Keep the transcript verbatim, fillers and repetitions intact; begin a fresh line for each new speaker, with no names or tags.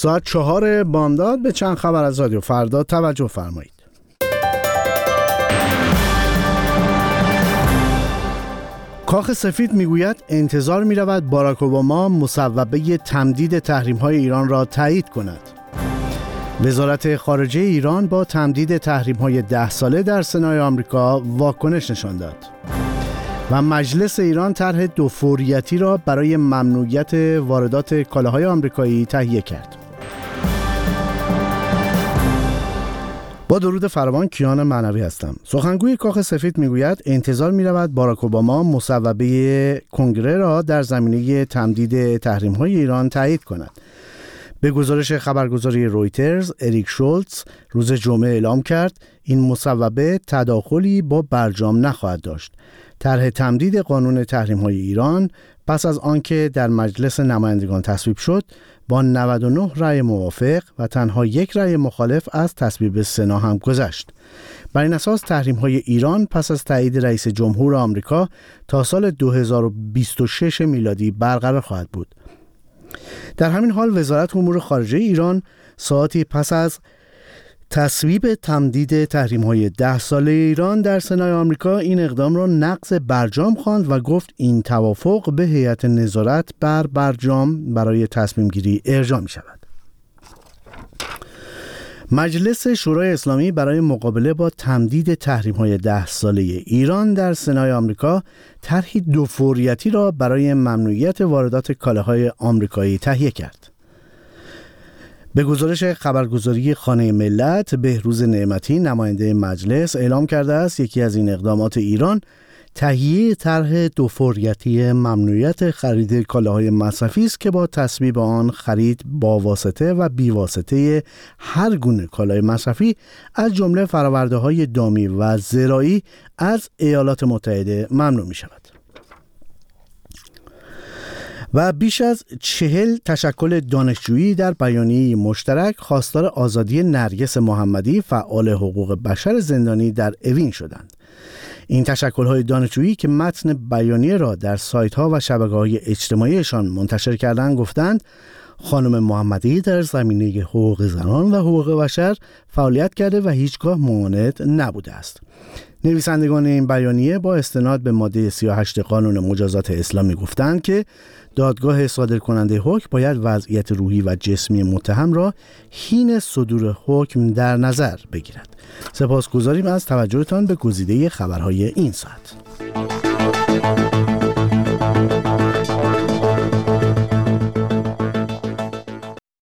ساعت چهار بامداد به چند خبر از رادیو فردا توجه فرمایید. کاخ سفید میگوید انتظار می‌رود باراک اوباما مصوبه تمدید تحریم‌های ایران را تایید کند. وزارت خارجه ایران با تمدید تحریم‌های ده ساله در سنای آمریکا واکنش نشان داد. و مجلس ایران طرح دو فوریتی را برای ممنوعیت واردات کالاهای آمریکایی تهیه کرد. با درود فراوان، کیان معنوی هستم. سخنگوی کاخ سفید میگوید انتظار می‌رود باراک اوباما مصوبه کنگره را در زمینه تمدید تحریم‌های ایران تایید کند. به گزارش خبرگزاری رویترز، اریک شولتز روز جمعه اعلام کرد این مصوبه تداخلی با برجام نخواهد داشت. طرح تمدید قانون تحریم‌های ایران پس از آنکه در مجلس نمایندگان تصویب شد، با نود و نه رأی موافق و تنها یک رأی مخالف از تصویب سنا هم گذشت. بر این اساس تحریم‌های ایران پس از تایید رئیس جمهور آمریکا تا سال دو هزار و بیست و شش میلادی برقرار خواهد بود. در همین حال وزارت امور خارجه ایران ساعتی پس از تصویب تمدید تحریم‌های ده ساله ایران در سنای آمریکا این اقدام را نقض برجام خواند و گفت این توافق به هیئت نظارت بر برجام برای تصمیم گیری ارجاع می شود. مجلس شورای اسلامی برای مقابله با تمدید تحریم‌های ده ساله ایران در سنای آمریکا طرحی دو فوریتی را برای ممنوعیت واردات کالاهای آمریکایی تهیه کرد. به گزارش خبرگزاری خانه ملت، بهروز نعمتی نماینده مجلس اعلام کرده است یکی از این اقدامات ایران تهیه طرح دو فوریتی ممنوعیت خرید کالاهای مصرفی است که با تصویب آن خرید با واسطه و بی واسطه هر گونه کالای مصرفی از جمله فرآورده‌های دامی و زراعی از ایالات متحده ممنوع می شود. و بیش از چهل تشکل دانشجویی در بیانیه مشترک خواستار آزادی نرگس محمدی فعال حقوق بشر زندانی در اوین شدند. این تشکل‌های دانشجویی که متن بیانیه را در سایت‌ها و شبکه‌های اجتماعیشان منتشر کردند گفتند خانم محمدی در زمینه حقوق زنان و حقوق بشر فعالیت کرده و هیچگاه ممانعت نبوده است. نویسندگان این بیانیه با استناد به ماده سی و هشت قانون مجازات اسلامی گفتند که دادگاه صادر کننده حکم باید وضعیت روحی و جسمی متهم را حین صدور حکم در نظر بگیرد. سپاسگزاریم از توجهتان به گزیده خبرهای این ساعت.